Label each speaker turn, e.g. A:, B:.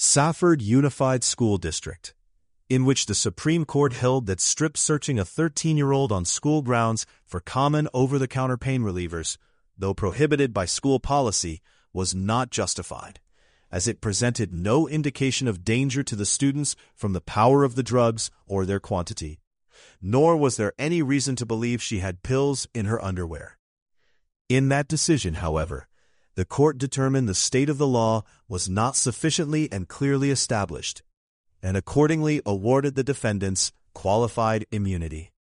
A: Safford Unified School District, in which the Supreme Court held that strip searching a 13-year-old on school grounds for common over-the-counter pain relievers, though prohibited by school policy, was not justified, as it presented no indication of danger to the students from the power of the drugs or their quantity. Nor was there any reason to believe she had pills in her underwear. In that decision, however, the court determined the state of the law was not sufficiently and clearly established, and accordingly awarded the defendants qualified immunity.